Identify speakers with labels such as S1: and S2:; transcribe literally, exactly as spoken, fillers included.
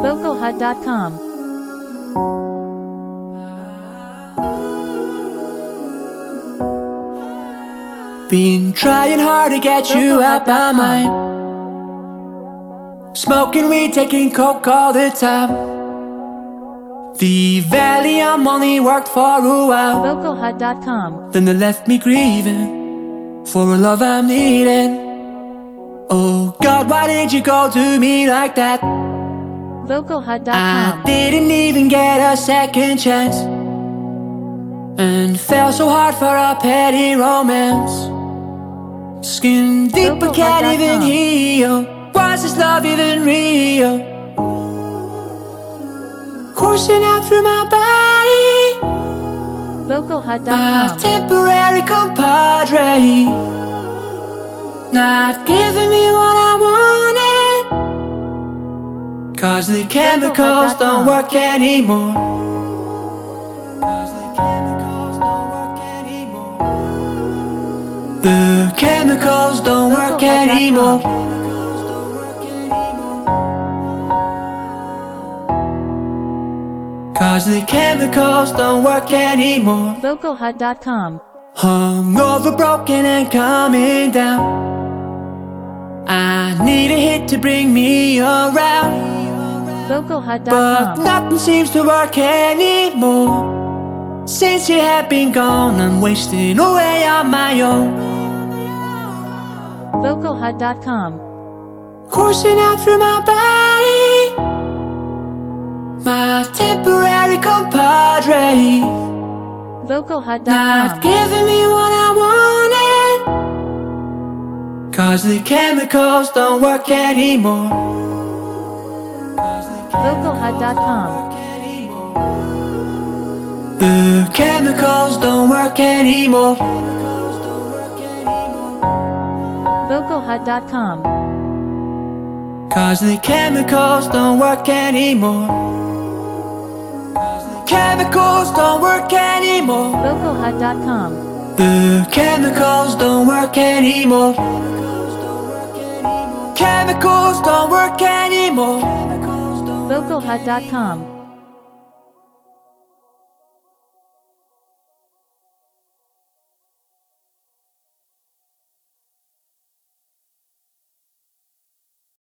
S1: vocal hut dot com.
S2: Been trying hard to get you out my mind. Smoking weed, taking coke all the time. The Valium only worked for a while.
S1: vocal hut dot com.
S2: Then they left me grieving for a love I'm needing. Oh God, why did you go to me like that?
S1: vocal hut dot
S2: I
S1: com.
S2: didn't even get a second chance, and fell so hard for a petty romance. Skin deep but can't even heal. Was this love even real? Coursing out through my body,
S1: vocal hut
S2: my
S1: dot com.
S2: temporary compadre, not giving me what I wanted, 'cause the chemicals don't work anymore. 'Cause the chemicals don't work anymore. The chemicals don't work anymore. Cause the chemicals don't work anymore.
S1: vocal hut dot com.
S2: Hung over, broken and coming down. I need a hit to bring me around,
S1: vocal hut
S2: but
S1: dot com.
S2: nothing seems to work anymore. Since you have been gone, I'm wasting away on my own.
S1: vocal hut dot com.
S2: Coursing out through my body, my temporary compadre,
S1: vocal hut
S2: not
S1: dot com.
S2: giving me what I wanted, 'cause the chemicals don't work anymore.
S1: vocal hut dot com.
S2: The chemicals don't work anymore.
S1: vocal hut dot com.
S2: 'Cause the chemicals don't work anymore. Chemicals don't work anymore.
S1: vocal hut dot com.
S2: The chemicals don't work anymore. Chemicals don't work anymore.
S1: vocal hut dot com.